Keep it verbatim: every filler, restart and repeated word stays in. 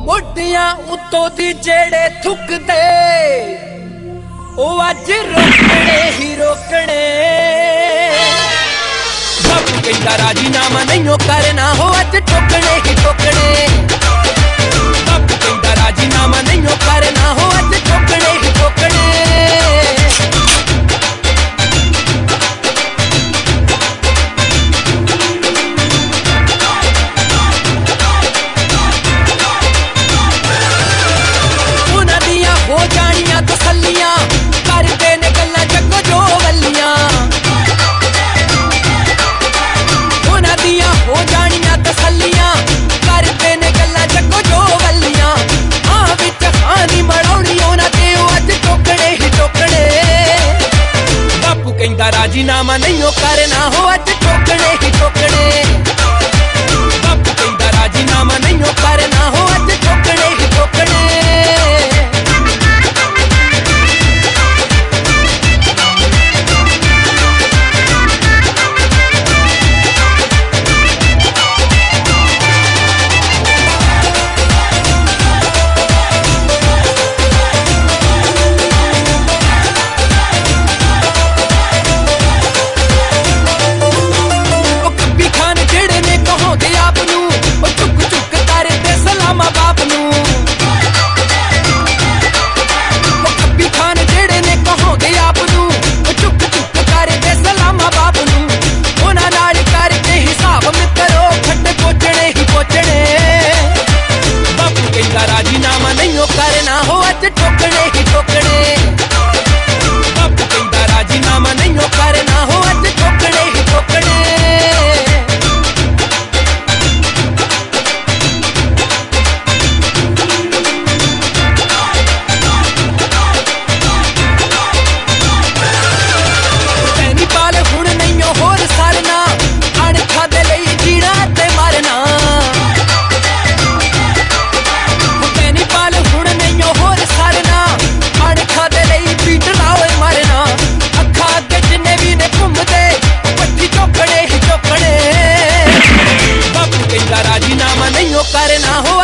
ਮੋਢਿਆਂ ਉੱਤੋਂ ਦੀ ਜਿਹੜੇ ਥੁੱਕਦੇ ਉਹ ਅੱਜ ਰੋਕਣੇ ਹੀ ਰੋਕਣੇ। ਬਾਪੂ ਕਹਿੰਦਾ ਰਾਜੀਨਾਮਾ ਨਹੀਂ ਕਰਨਾ ਹੋ ਅੱਜ ਠੋਕਣੇ ਹੀ ਠੋਕਣੇ। ਬਾਪੂ ਕਹਿੰਦਾ ਰਾਜੀਨਾਮਾ ਨਹੀਂ ਕਰਨਾ ਹੋ ਅੱਜ ਠੋਕਣੇ ਹੀ ਠੋਕਣੇ। ਰਾਜੀਨਾਮਾ ਨਹੀਂ ਕਰਨਾ ਹੋ ਅੱਜ ਠੋਕਣੇ ਹੀ ਠੋਕਣੇ। ਬਾਪੂ ਕਹਿੰਦਾ ਰਾਜੀਨਾਮਾ ਨਹੀਂ ਕਰਨਾ ਹੋ ਅੱਜ ਠੋਕਣੇ ਹੀ ਠੋਕਣੇ। ਰਾਜੀਨਾਮਾ ਨਹੀਂ ਕਰਨਾ ਹੋ ਅੱਜ ਠੋਕਣੇ ਹੀ ਠੋਕਣੇ। ਬਾਪੂ ਕਹਿੰਦਾ ਰਾਜੀਨਾਮਾ ਨਹੀਂ ਕਰਨਾ ਹੋ ਅੱਜ ਠੋਕਣੇ ਹੀ ਠੋਕਣੇ। ਤੈਨੀ ਪਾਲ ਹੁਣ ਨਹੀਂ ਹੋਰ ਸਰਨਾ ਅਣਖਾਂ ਦੇ ਲਈ ਜੀਣਾ ਤੇ ਮਰਨਾ। ਰਾਜੀਨਾਮਾ ਨਹੀਂ ਕਰਨਾ ਹੋ